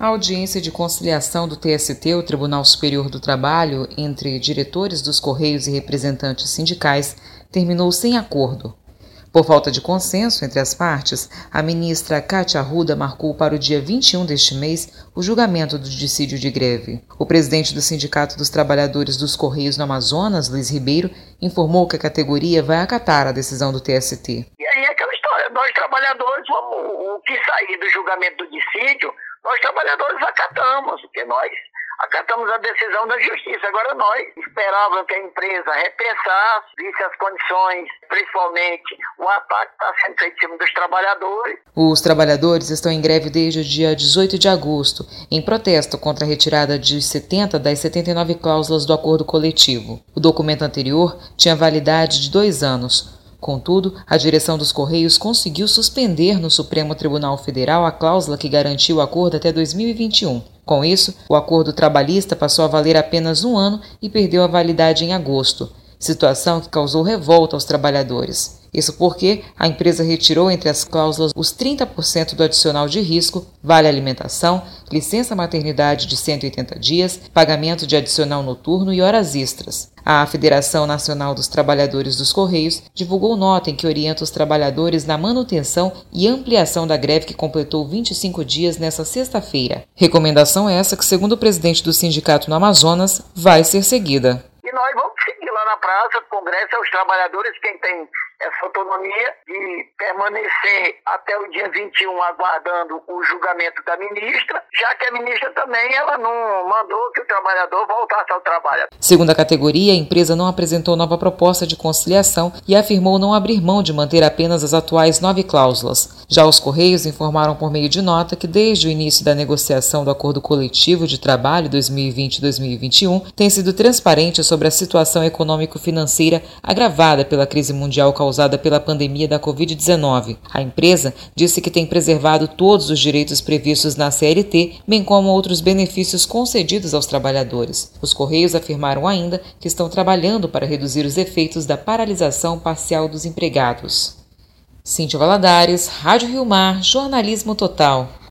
A audiência de conciliação do TST, o Tribunal Superior do Trabalho, entre diretores dos Correios e representantes sindicais, terminou sem acordo. Por falta de consenso entre as partes, a ministra Cátia Arruda marcou para o dia 21 deste mês o julgamento do dissídio de greve. O presidente do Sindicato dos Trabalhadores dos Correios no Amazonas, Luiz Ribeiro, informou que a categoria vai acatar a decisão do TST. E aí é aquela história, nós trabalhadores, o que sair do julgamento do dissídio, nós trabalhadores acatamos, porque nós acatamos a decisão da justiça. Agora nós esperávamos que a empresa repensasse, visse as condições, principalmente o ataque que está sendo feito em cima dos trabalhadores. Os trabalhadores estão em greve desde o dia 18 de agosto, em protesto contra a retirada de 70 das 79 cláusulas do acordo coletivo. O documento anterior tinha validade de 2 anos. Contudo, a direção dos Correios conseguiu suspender no Supremo Tribunal Federal a cláusula que garantiu o acordo até 2021. Com isso, o acordo trabalhista passou a valer apenas 1 ano e perdeu a validade em agosto, situação que causou revolta aos trabalhadores. Isso porque a empresa retirou entre as cláusulas os 30% do adicional de risco, vale alimentação, licença maternidade de 180 dias, pagamento de adicional noturno e horas extras. A Federação Nacional dos Trabalhadores dos Correios divulgou nota em que orienta os trabalhadores na manutenção e ampliação da greve que completou 25 dias nesta sexta-feira. Recomendação essa que, segundo o presidente do sindicato no Amazonas, vai ser seguida. E nós vamos seguir lá na praça, Congresso, aos trabalhadores, quem tem essa autonomia de permanecer até o dia 21 aguardando o julgamento da ministra, já que a ministra também ela não mandou que o trabalhador voltasse ao trabalho. Segundo a categoria, a empresa não apresentou nova proposta de conciliação e afirmou não abrir mão de manter apenas as atuais 9 cláusulas. Já os Correios informaram por meio de nota que desde o início da negociação do Acordo Coletivo de Trabalho 2020-2021 tem sido transparente sobre a situação econômico-financeira agravada pela crise mundial causada pela pandemia da Covid-19. A empresa disse que tem preservado todos os direitos previstos na CLT, bem como outros benefícios concedidos aos trabalhadores. Os Correios afirmaram ainda que estão trabalhando para reduzir os efeitos da paralisação parcial dos empregados. Cíntia Valadares, Rádio Rio Mar, Jornalismo Total.